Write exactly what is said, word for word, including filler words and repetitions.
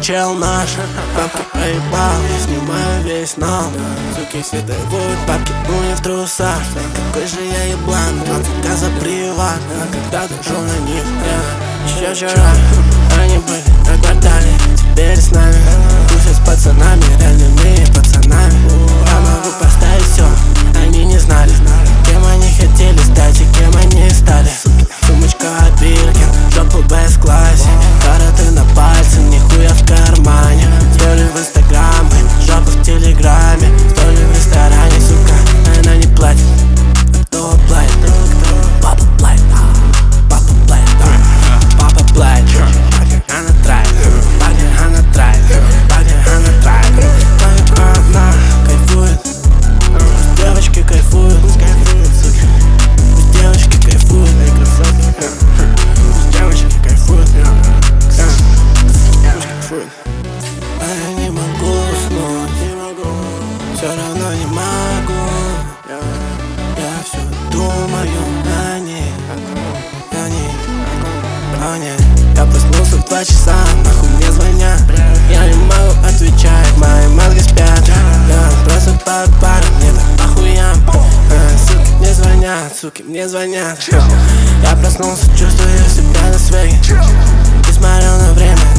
чел наш. Бабки проебал, я снимаю весь ном. Суки все торгуют, бабки, ну не в трусах. Какой же я еблан, двадцать за приват. А когда дошел на них, я еще вчера. Они были на квартале, теперь с нами. Тусят с пацанами, реальными пацанами. Я могу поставить все, они не знали, кем они хотели стать и кем они стали. Сумочка от Биркин, жопу без классе. Караты на пальце, нихуя в кармане. Стори в инстаграме, жопа в телеграме. Стори в ресторане, сука, она не платит. А кто платит? Папа платит, папа платит, папа платит. Она тратит, она тратит, она тратит. Она кайфует, девочки кайфуют, пусть девочки кайфуют, пусть девочки кайфуют, а я не могу уснуть, все равно не могу. Я все думаю о ней, о ней, о ней. Я проснулся в два часа, нахуй мне звонят. Я не могу отвечать, мои мозги спят. Я просто по парам, мне так охуям. Суки мне звонят, суки мне звонят. Я проснулся, чувствую себя на свете. И смотрел на время.